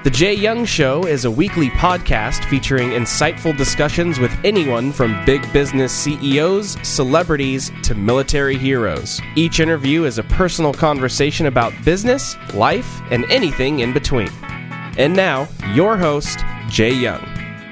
The Jay Young Show is a weekly podcast featuring insightful discussions with anyone from big business CEOs, celebrities, to military heroes. Each interview is a personal conversation about business, life, and anything in between. And now, your host, Jay Young.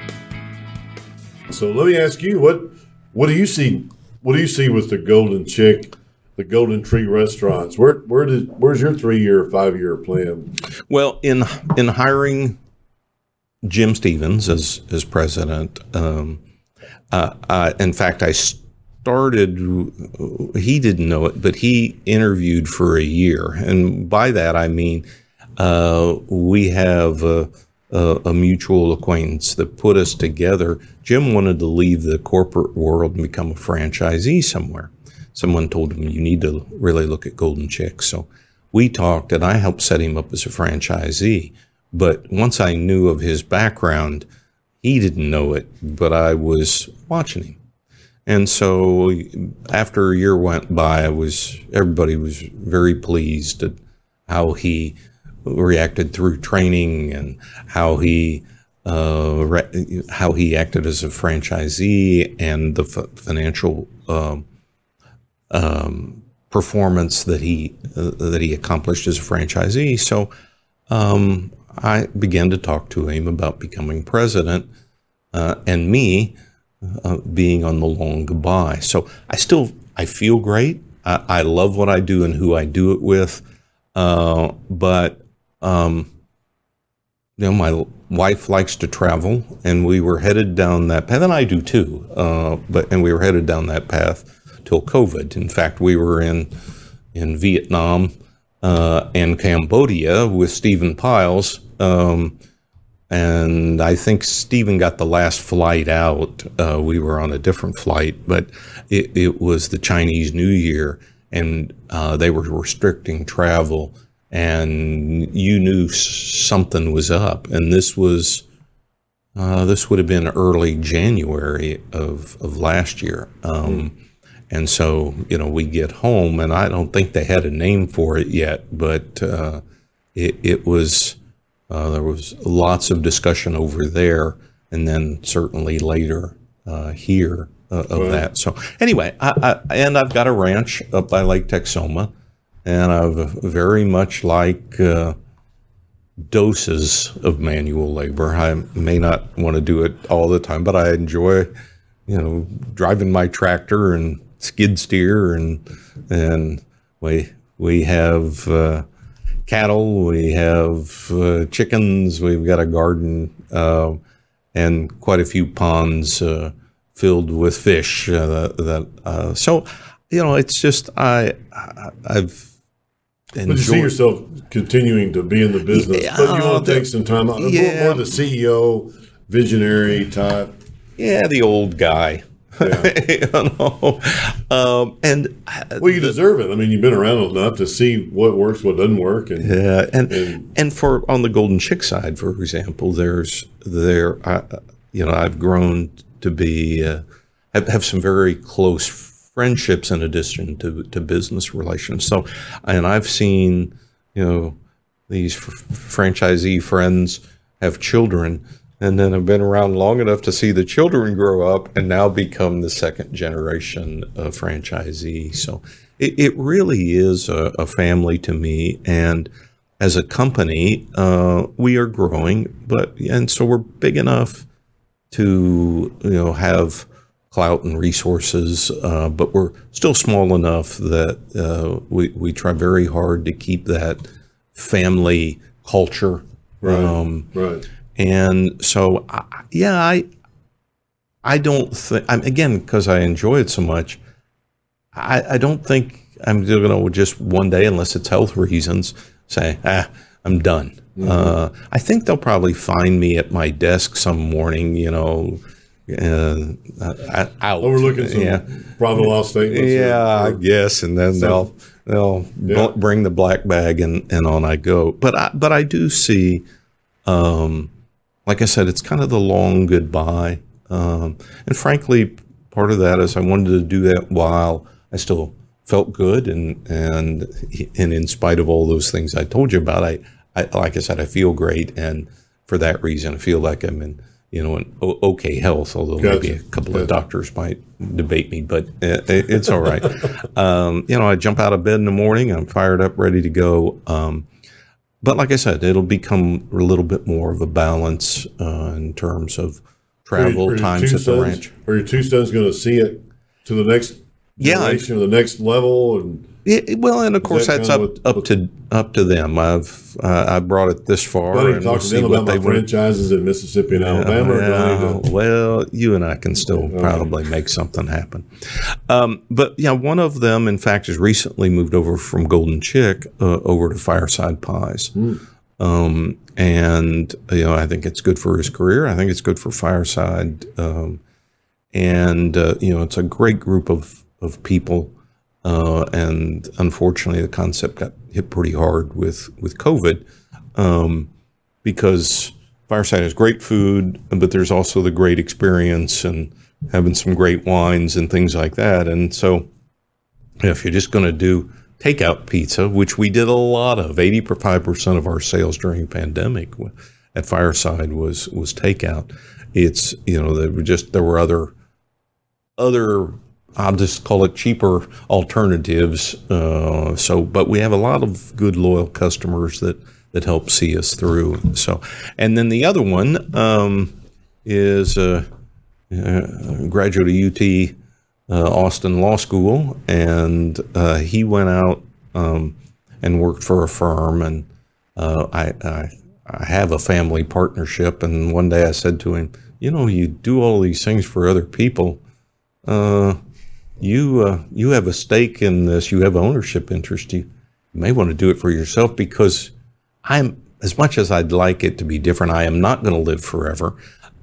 So let me ask you, what do you see? What do you see with the Golden Chick, the Golden Tree restaurants? Where's your 3-year, 5-year plan? Well, in hiring Jim Stevens as president, in fact, I started. He didn't know it, but he interviewed for a year, and by that I mean we have a mutual acquaintance that put us together. Jim wanted to leave the corporate world and become a franchisee somewhere. Someone told him, you need to really look at Golden Chick. So we talked, and I helped set him up as a franchisee. But once I knew of his background, he didn't know it, but I was watching him. And so after a year went by, everybody was very pleased at how he reacted through training and how he acted as a franchisee and the financial performance that he accomplished as a franchisee. So I began to talk to him about becoming president and me being on the long goodbye. So I feel great. I love what I do and who I do it with. But my wife likes to travel, and we were headed down that path, and I do too. And we were headed down that path till COVID. In fact, we were in Vietnam and Cambodia with Stephen Piles, and I think Stephen got the last flight out. We were on a different flight, but it was the Chinese New Year, and they were restricting travel, and you knew something was up. And this would have been early January of last year. And so, we get home, and I don't think they had a name for it yet, but it was, there was lots of discussion over there, and then certainly later here of that. So anyway, I've got a ranch up by Lake Texoma, and I very much like doses of manual labor. I may not want to do it all the time, but I enjoy, driving my tractor and skid steer, and we have cattle, we have chickens, we've got a garden, and quite a few ponds filled with fish. So it's just I've enjoyed. But you see yourself continuing to be in the business, but you want to take some time out, more the CEO, visionary type. Yeah, the old guy. Yeah. You deserve it. I mean, you've been around enough to see what works, what doesn't work, and for on the Golden Chick side, for example, I've grown to be have some very close friendships in addition to business relations. So, and I've seen these franchisee friends have children. And then I've been around long enough to see the children grow up and now become the second generation franchisee. So it really is a family to me. And as a company, we are growing, and so we're big enough to have clout and resources, but we're still small enough that we try very hard to keep that family culture. Right. And so, I don't think, again, because I enjoy it so much, I don't think I'm going to just one day, unless it's health reasons, say, I'm done. Mm-hmm. I think they'll probably find me at my desk some morning, out. Overlooking some profit loss statements. Yeah, I guess. And then they'll bring the black bag and on I go. But I do see, like I said, it's kind of the long goodbye. And frankly, part of that is I wanted to do that while I still felt good. And in spite of all those things I told you about, I like I said, I feel great. And for that reason. I feel like I'm in, in okay health, although maybe a couple of doctors might debate me, but it's all right. I jump out of bed in the morning, I'm fired up, ready to go. But like I said, it'll become a little bit more of a balance in terms of travel times at the ranch. Are your two sons going to see it to the next generation, or the next level? And and of course that's up to them. I brought it this far. I talk to them about my franchises in Mississippi and Alabama. Well, you and I can still probably make something happen. But one of them, in fact, has recently moved over from Golden Chick over to Fireside Pies. And I think it's good for his career. I think it's good for Fireside. It's a great group of people. And unfortunately, the concept got hit pretty hard with COVID, because Fireside has great food, but there's also the great experience and having some great wines and things like that. And so if you're just going to do takeout pizza, which we did a lot of, 85% of our sales during the pandemic at Fireside was takeout. It's, there were other I'll just call it cheaper alternatives. But we have a lot of good, loyal customers that help see us through. So, and then the other one is a graduate of UT Austin Law School, and he went out and worked for a firm. And I have a family partnership. And one day I said to him, you do all these things for other people. You have a stake in this. You have ownership interest. You may want to do it for yourself, because as much as I'd like it to be different, I am not going to live forever.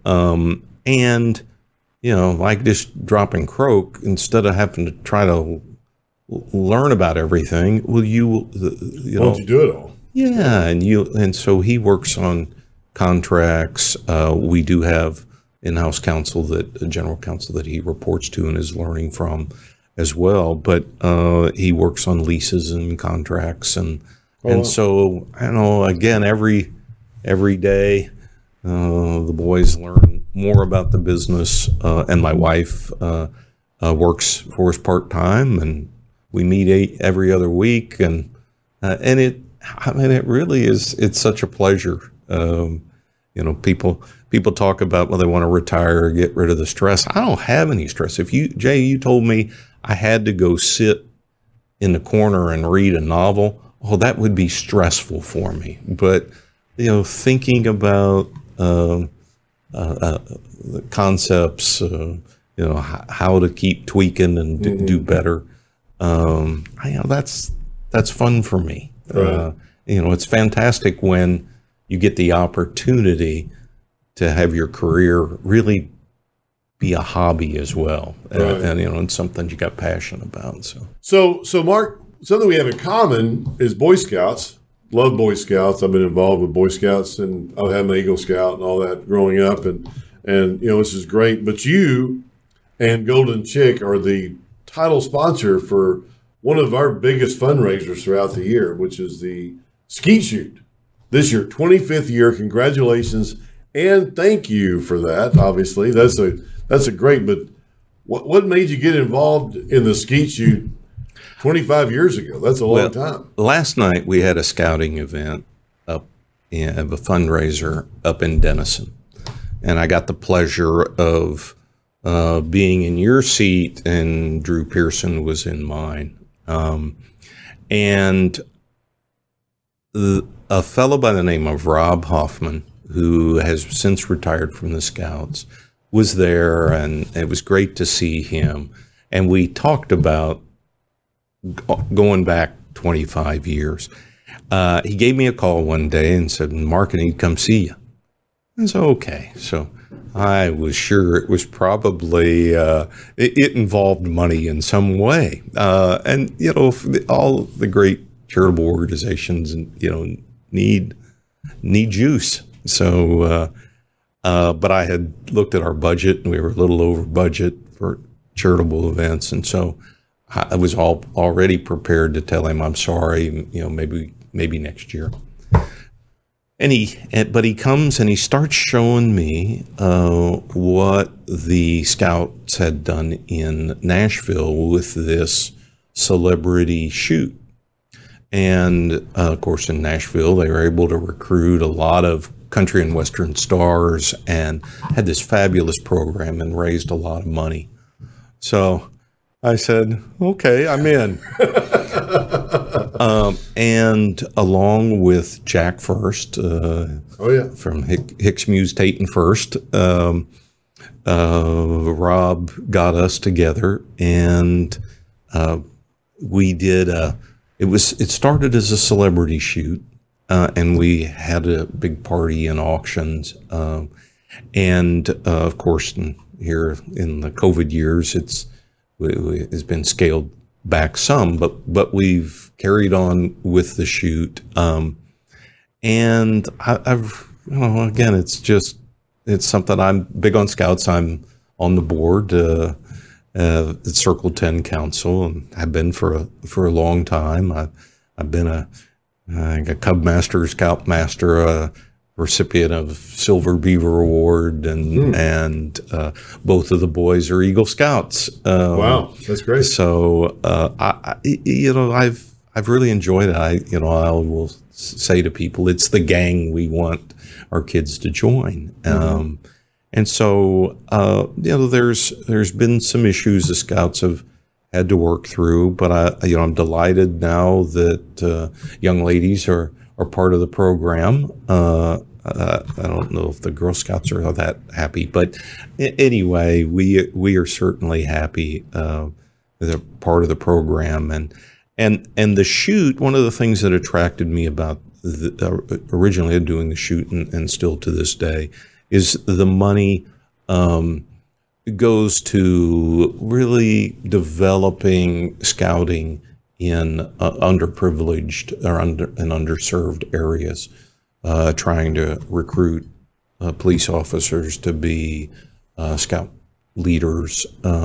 Like just dropping croak, instead of having to try to learn about everything, why don't you do it all? Yeah. And so he works on contracts. We do have in-house counsel, a general counsel that he reports to and is learning from as well. But he works on leases and contracts, so again, every day the boys learn more about the business, and my wife works for us part-time, and we meet every other week, and it really is. It's such a pleasure. People talk about, they want to retire or get rid of the stress. I don't have any stress. If you told me I had to go sit in the corner and read a novel, that would be stressful for me. But, thinking about the concepts, how to keep tweaking and do better, that's fun for me. Right. It's fantastic when you get the opportunity to have your career really be a hobby as well, right. and something you got passion about. So Mark, something we have in common is Boy Scouts. Love Boy Scouts. I've been involved with Boy Scouts, and I had my Eagle Scout and all that growing up, and this is great. But you and Golden Chick are the title sponsor for one of our biggest fundraisers throughout the year, which is the Skeet Shoot. This year, 25th year. Congratulations. And thank you for that. Obviously, that's a great. But what made you get involved in the Skeet Shoot 25 years ago? That's a long time. Last night we had a scouting event of a fundraiser up in Denison, and I got the pleasure of being in your seat, and Drew Pearson was in mine, and a fellow by the name of Rob Hoffman, who has since retired from the Scouts, was there, and it was great to see him. And we talked about going back 25 years. He gave me a call one day and said, "Mark, I need to come see you." And so, okay. So I was sure it was probably, it involved money in some way. And, all the great charitable organizations, need juice. So, but I had looked at our budget, and we were a little over budget for charitable events. And so I was already prepared to tell him, I'm sorry, maybe next year. But he comes and he starts showing me what the Scouts had done in Nashville with this celebrity shoot. And of course, in Nashville, they were able to recruit a lot of country and western stars and had this fabulous program and raised a lot of money. So I said, okay, I'm in. And along with Jack First, from Hicks Muse Tate and First, Rob got us together, and we did it started as a celebrity shoot, and we had a big party and auctions, and of course, here in the COVID years, it's been scaled back some, but we've carried on with the shoot, and I've again, it's something. I'm big on Scouts. I'm on the board at Circle 10 Council, and have been for a long time. I've been a Cub Master, Scout Master, recipient of Silver Beaver Award, and both of the boys are Eagle Scouts. Wow, that's great. So I've really enjoyed it. I will say to people, it's the gang we want our kids to join. And so there's been some issues the Scouts have had to work through, but I'm delighted now that young ladies are part of the program. I don't know if the Girl Scouts are that happy, but anyway, we are certainly happy they're part of the program. And the shoot, one of the things that attracted me about originally doing the shoot and still to this day is the money goes to really developing scouting in underprivileged or underserved areas, trying to recruit police officers to be scout leaders.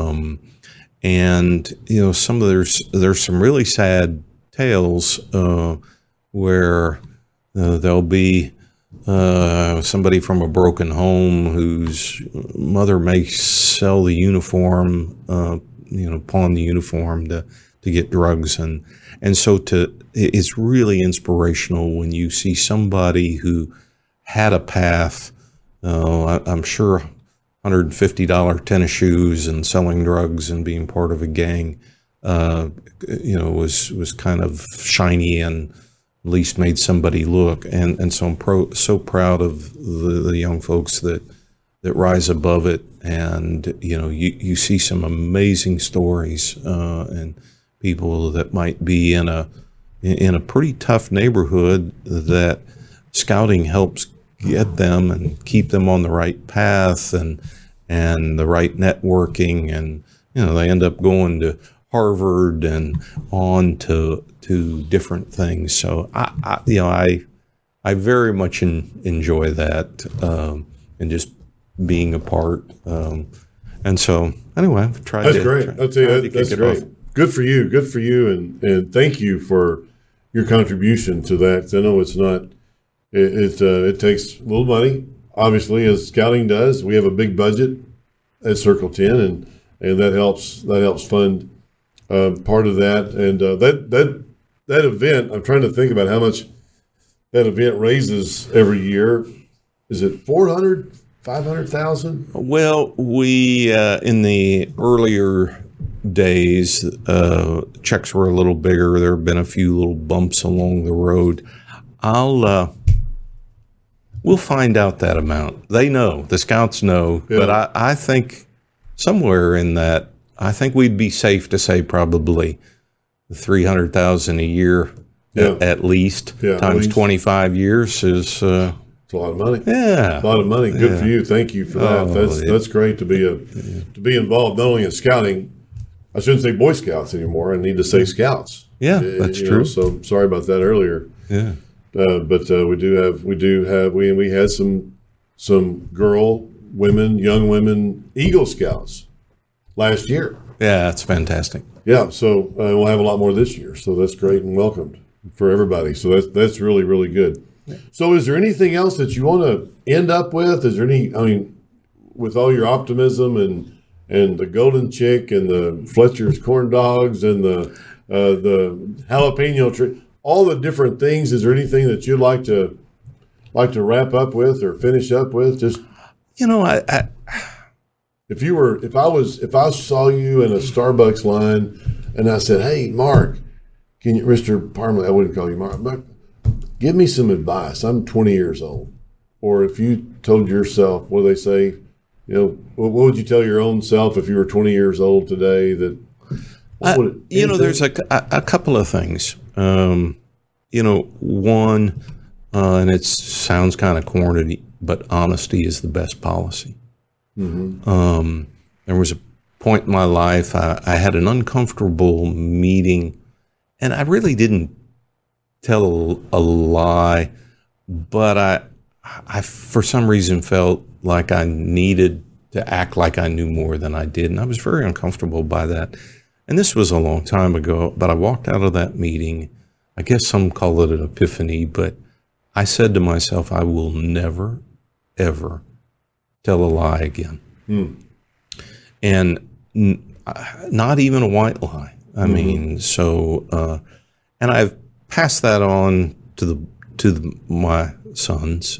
And there's some really sad tales where there'll be somebody from a broken home whose mother may sell the uniform, pawn the uniform to get drugs, and so it's really inspirational when you see somebody who had a path. I'm sure $150 tennis shoes and selling drugs and being part of a gang, was kind of shiny and at least made somebody look. And so I'm so proud of the young folks that rise above it. And, you see some amazing stories, and people that might be in a pretty tough neighborhood that scouting helps get them and keep them on the right path and the right networking, and they end up going to Harvard and on to different things. So I very much enjoy that, and just being a part. And so anyway, I've tried. That's great. I'll tell you, that's great. Good for you. Good for you. And thank you for your contribution to that. 'Cause I know it's not. It takes a little money, obviously, as scouting does. We have a big budget at Circle 10, and that helps fund part of that. And that event, I'm trying to think about how much that event raises every year. Is it 400, 500,000? Well, we in the earlier days, checks were a little bigger. There have been a few little bumps along the road. We'll find out that amount. They know, the Scouts know, yeah. But I think somewhere in that, I think we'd be safe to say probably 300,000 a year, yeah. at least, yeah, times 25 years is. It's a lot of money. Yeah, a lot of money. Good for you. Thank you for that. That's great to be involved not only in scouting. I shouldn't say Boy Scouts anymore. I need to say Scouts. Yeah, that's true. So sorry about that earlier. Yeah. But we had some young women Eagle Scouts last year. Yeah, that's fantastic. Yeah, so we'll have a lot more this year. So that's great and welcomed for everybody. So that's really, really good. So is there anything else that you want to end up with? Is there any, I mean, with all your optimism and the Golden Chick and the Fletcher's corn dogs and the jalapeno tree, all the different things, is there anything that you'd like to wrap up with or finish up with? Just, You know, if I saw you in a Starbucks line and I said, "Hey, Mark, can you, Mr. Parmalee," I wouldn't call you Mark, but give me some advice. I'm 20 years old. Or if you told yourself, what do they say? You know, what would you tell your own self if you were 20 years old today? That there's a couple of things. One, and it sounds kind of corny, but honesty is the best policy. Mm-hmm. There was a point in my life I had an uncomfortable meeting, and I really didn't tell a lie, but I for some reason felt like I needed to act like I knew more than I did, and I was very uncomfortable by that. And this was a long time ago, but I walked out of that meeting. I guess some call it an epiphany, but I said to myself, I will never, ever tell a lie again. And not even a white lie. I mean, so, and I've passed that on to my sons.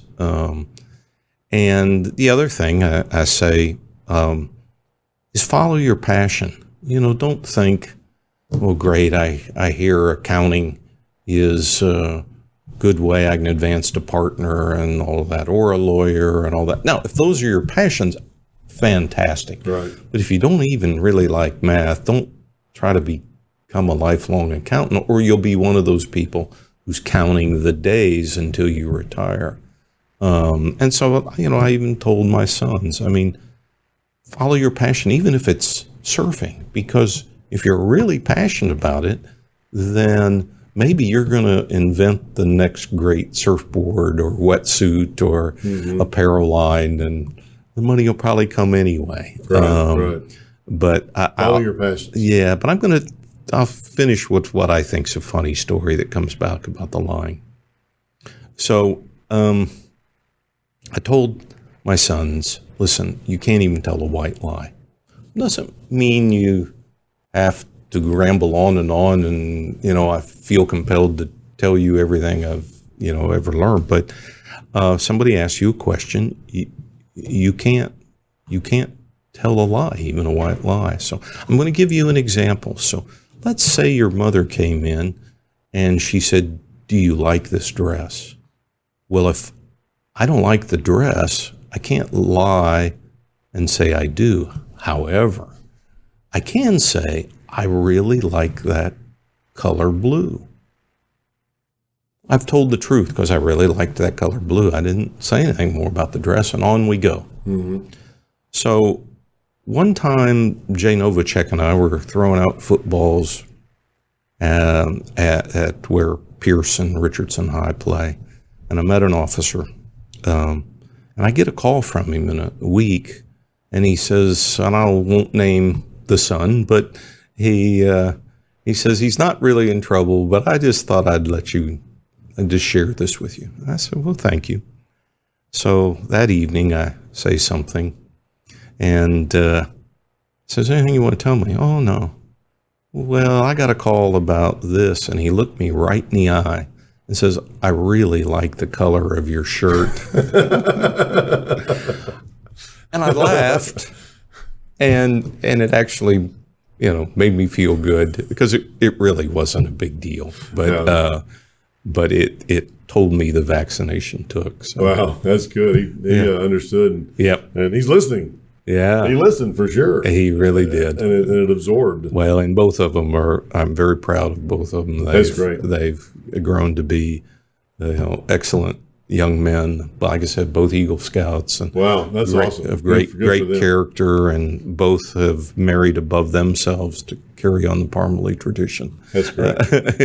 And the other thing I say is follow your passion. Don't think, oh, great, I hear accounting is a good way I can advance to partner and all of that, or a lawyer and all that. Now, if those are your passions, fantastic. Right. But if you don't even really like math, don't try to become a lifelong accountant, or you'll be one of those people who's counting the days until you retire. And so, I even told my sons, follow your passion, even if it's surfing, because if you're really passionate about it, then maybe you're going to invent the next great surfboard or wetsuit or apparel line, and the money will probably come anyway. Right. But follow your passion. Yeah, but I'll finish with what I think's a funny story that comes back about the lying. So I told my sons, listen, you can't even tell a white lie. Doesn't mean you have to ramble on, and I feel compelled to tell you everything I've ever learned. But somebody asks you a question, you can't tell a lie, even a white lie. So I'm going to give you an example. So let's say your mother came in and she said, "Do you like this dress?" Well, if I don't like the dress, I can't lie and say I do. However, I can say, I really like that color blue. I've told the truth because I really liked that color blue. I didn't say anything more about the dress, and on we go. Mm-hmm. So one time, Jay Novacek and I were throwing out footballs at where Pierce and Richardson High play, and I met an officer, and I get a call from him in a week, and he says, and I won't name the son, but he says he's not really in trouble, but I just thought I'd let you just share this with you. I said, well, thank you. So that evening I say something, and says, anything you want to tell me? Oh, no. Well, I got a call about this. And he looked me right in the eye and says, I really like the color of your shirt. And I laughed, and it actually, made me feel good, because it really wasn't a big deal, but it told me the vaccination took. So. Wow, that's good. He understood. Yep. And he's listening. Yeah. He listened for sure. He really did. And it absorbed. Well, and both of them I'm very proud of both of them. That's great. They've grown to be, excellent young men. Like I said, both Eagle Scouts. And wow, that's awesome. Of great character, and both have married above themselves to carry on the Parmalee tradition. That's great.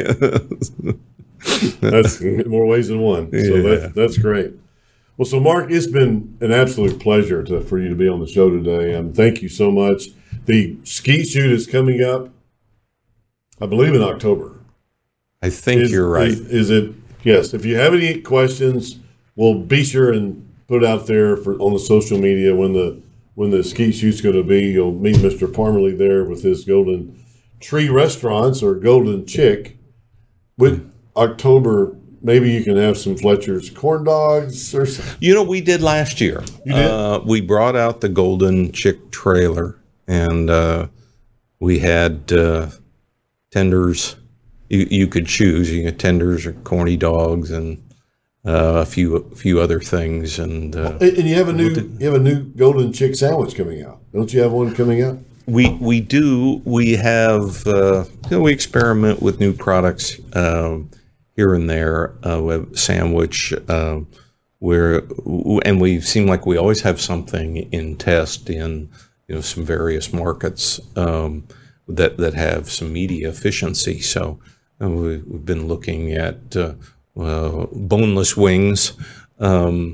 That's more ways than one. So that's great. Well, so Mark, it's been an absolute pleasure for you to be on the show today. Thank you so much. The Skeet Shoot is coming up, I believe, in October. I think you're right. Is it Yes, if you have any questions, we'll be sure and put it out there on the social media when the skeet shoot's going to be. You'll meet Mr. Parmalee there with his Golden Tree Restaurants or Golden Chick. With October, maybe you can have some Fletcher's corn dogs or something. We did last year. You did? We brought out the Golden Chick trailer, and we had tenders. You could choose. You get tenders or corny dogs and a few other things. And you have a new Golden Chick sandwich coming out. Don't you have one coming out? We do. We have we experiment with new products here and there. We have sandwich and we seem like we always have something in test in some various markets that have some media efficiency. So we've been looking at boneless wings of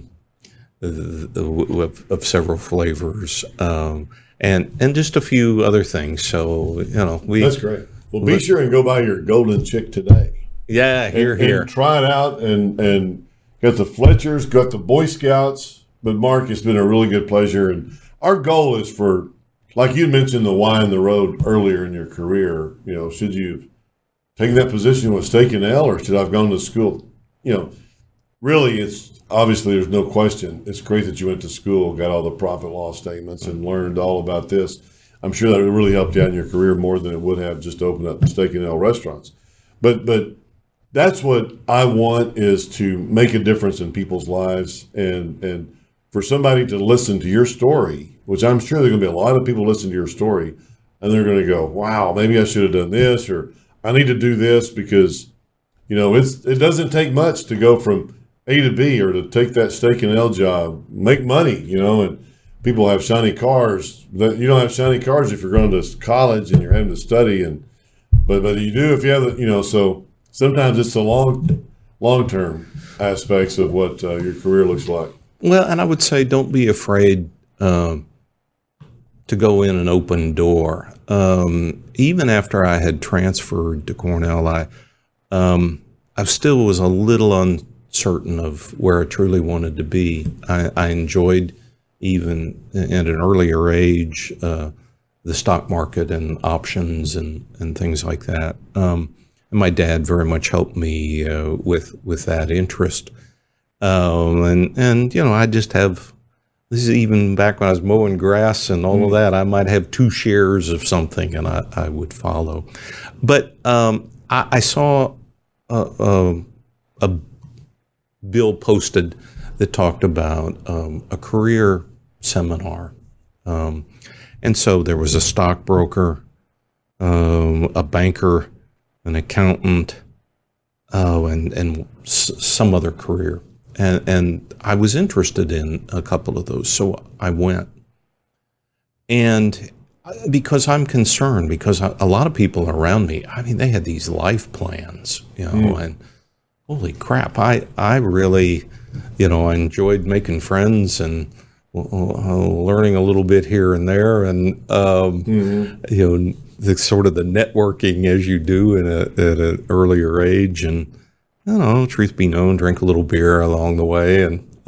several flavors. And just a few other things. So, that's great. Well, be sure and go buy your Golden Chick today. Yeah, here. And try it out and got the Fletchers, got the Boy Scouts. But Mark, it's been a really good pleasure. And our goal is for, like you mentioned, the why in the road earlier in your career, should you take that position with Steak and Ale or should I have gone to school? Really, it's obviously there's no question. It's great that you went to school, got all the profit loss statements, and learned all about this. I'm sure that it really helped you out in your career more than it would have just opened up Steak and Ale restaurants. But that's what I want, is to make a difference in people's lives, and for somebody to listen to your story, which I'm sure there are going to be a lot of people listen to your story, and they're going to go, "Wow, maybe I should have done this," or "I need to do this," because it doesn't take much to go from A to B or to take that Steak and Ale job, make money, and people have shiny cars. You don't have shiny cars if you're going to college and you're having to study, but you do if you have so sometimes it's the long-term aspects of what your career looks like. Well, and I would say don't be afraid to go in an open door. Even after I had transferred to Cornell, I still was a little uncertain of where I truly wanted to be. I enjoyed, even at an earlier age, the stock market and options and things like that. And my dad very much helped me with that interest. And I just have, this is even back when I was mowing grass and all of that, I might have 2 shares of something and I would follow. But I saw a bill posted that talked about a career seminar. And so there was a stockbroker, a banker, an accountant, and some other career. And I was interested in a couple of those, so I went. And because I'm concerned, because a lot of people around me, they had these life plans, and holy crap, I really, I enjoyed making friends and learning a little bit here and there, and the sort of the networking as you do at an earlier age, and truth be known, drink a little beer along the way,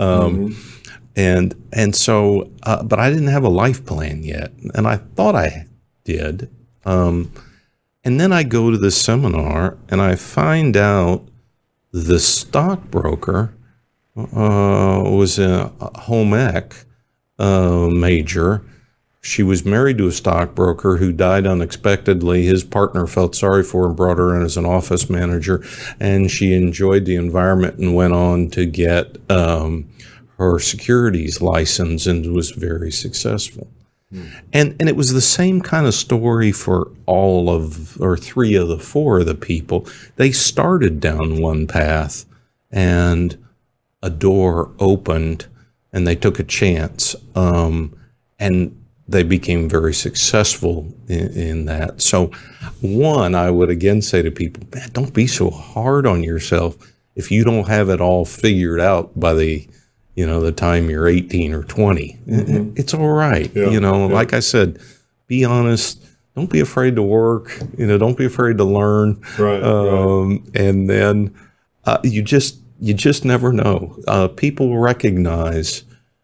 and so, but I didn't have a life plan yet, and I thought I did, and then I go to this seminar and I find out the stockbroker was a home ec major. She was married to a stockbroker who died unexpectedly. His partner felt sorry for her and brought her in as an office manager, and she enjoyed the environment and went on to get her securities license and was very successful. And it was the same kind of story for all of, or 3 of the 4 of the people. They started down one path and a door opened and they took a chance. And they became very successful in that. So one, I would again say to people, man, don't be so hard on yourself if you don't have it all figured out by the time you're 18 or 20. It's all right. Like I said, be honest. Don't be afraid to work. Don't be afraid to learn. Right. And then You just never know. People recognize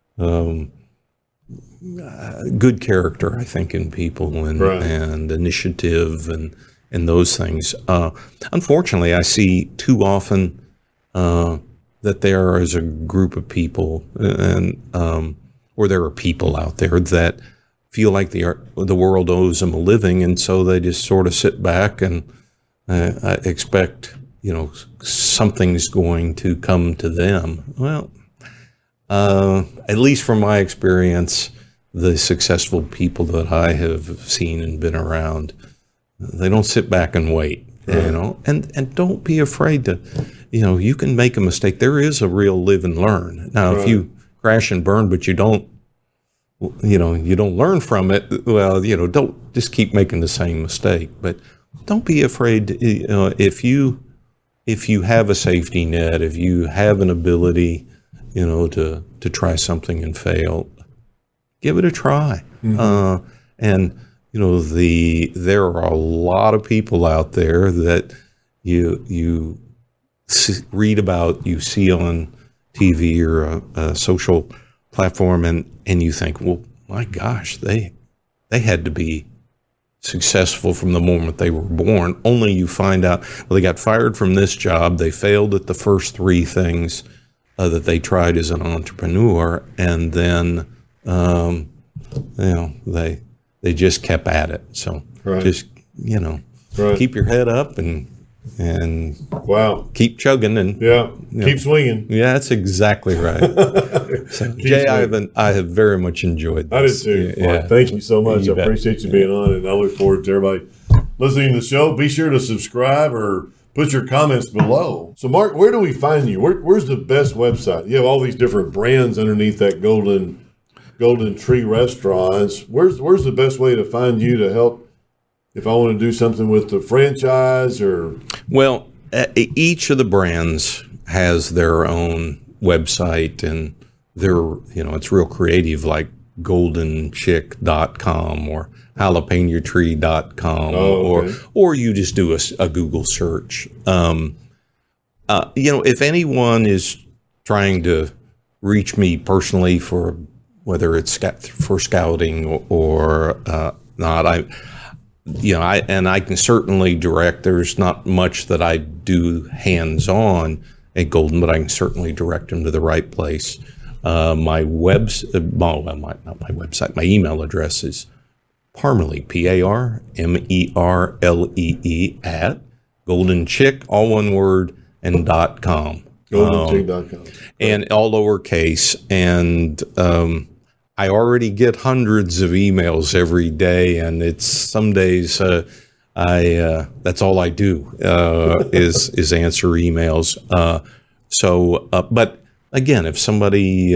good character, I think, in people and initiative and those things. Unfortunately, I see too often that there is a group of people or there are people out there that feel like the world owes them a living, and so they just sort of sit back and expect something's going to come to them. Well, at least from my experience, the successful people that I have seen and been around, they don't sit back and wait, and don't be afraid to, you can make a mistake. There is a real live and learn. Now, if you crash and burn, but you don't learn from it, well, don't just keep making the same mistake, but don't be afraid. If you have a safety net, if you have an ability, to try something and fail, give it a try. And there are a lot of people out there that you read about, you see on TV or a social platform, and you think, well, my gosh, they had to be successful from the moment they were born. Only you find out, well, they got fired from this job, they failed at the first three things that they tried as an entrepreneur, and then they just kept at it. So just keep your head up and keep chugging and keep swinging. Yeah, that's exactly right. So, Jay, I have very much enjoyed this. I did too. Yeah. Thank you so much. I appreciate you being on, and I look forward to everybody listening to the show. Be sure to subscribe or put your comments below. So, Mark, where do we find you? Where's the best website? You have all these different brands underneath that Golden Tree Restaurants. Where's the best way to find you to help if I want to do something with the franchise or? Well, each of the brands has their own website, and it's real creative, like goldenchick.com or jalapeñotree.com, or you just do a Google search. If anyone is trying to reach me personally for whether it's for scouting or not, I can certainly direct. There's not much that I do hands-on at Golden, but I can certainly direct them to the right place. My email address is Parmelee, PARMERLEE at goldenchick, all one word, and .com. Goldenchick.com. And all lowercase. And I already get hundreds of emails every day, and it's some days that's all I do is answer emails. But again, if somebody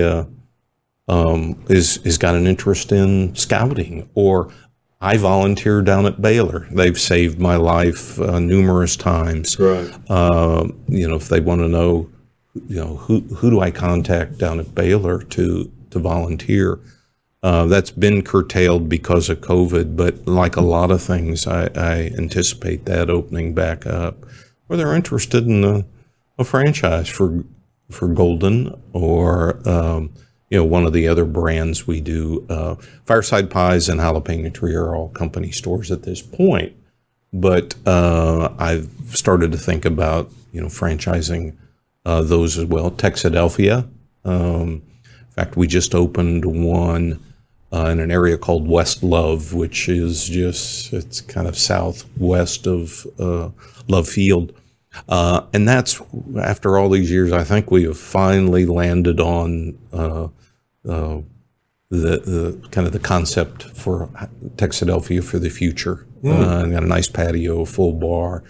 is got an interest in scouting, or I volunteer down at Baylor, they've saved my life numerous times. Right. If they want to know, who do I contact down at Baylor to volunteer? That's been curtailed because of COVID, but like a lot of things, I anticipate that opening back up. Or they're interested in a franchise for Golden, or one of the other brands we do. Fireside Pies and Jalapeño Tree are all company stores at this point, but I've started to think about franchising those as well. Texadelphia. In fact, we just opened one in an area called West Love, which is it's kind of southwest of Love Field. And that's, after all these years, I think we have finally landed on the kind of the concept for Texadelphia for the future. Got a nice patio, full bar,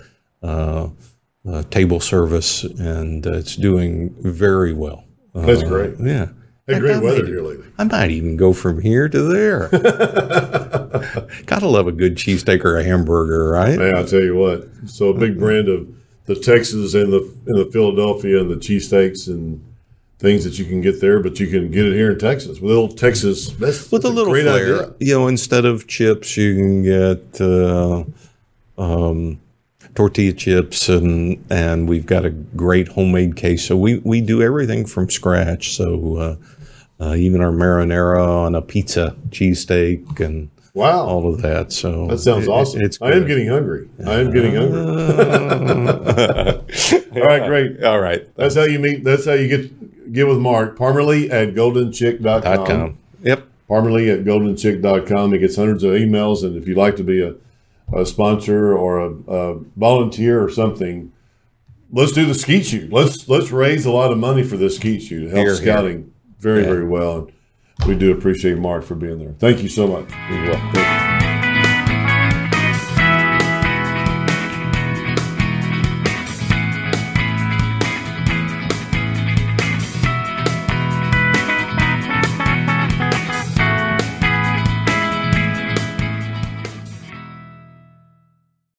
table service, and it's doing very well. That's great. Yeah. Had great weather here lately. I might even go from here to there. Gotta love a good cheesesteak or a hamburger, right? Man, I'll tell you what. So a big brand of the Texas and the Philadelphia and the cheesesteaks and things that you can get there, but you can get it here in Texas with a little Texas. With a little flair. Idea. Instead of chips, you can get tortilla chips, and we've got a great homemade queso. We do everything from scratch. So even our marinara on a pizza, cheesesteak, and wow, all of that. So that sounds awesome. I am getting hungry. All right, great. All right. That's how you meet. That's how you get with Mark. Parmalee at goldenchick.com. Yep. Parmalee at goldenchick.com. He gets hundreds of emails, and if you'd like to be a sponsor or a volunteer or something, let's do the skeet shoot. Let's raise a lot of money for this skeet shoot to help scouting very well. And we do appreciate Mark for being there. Thank you so much. You're welcome.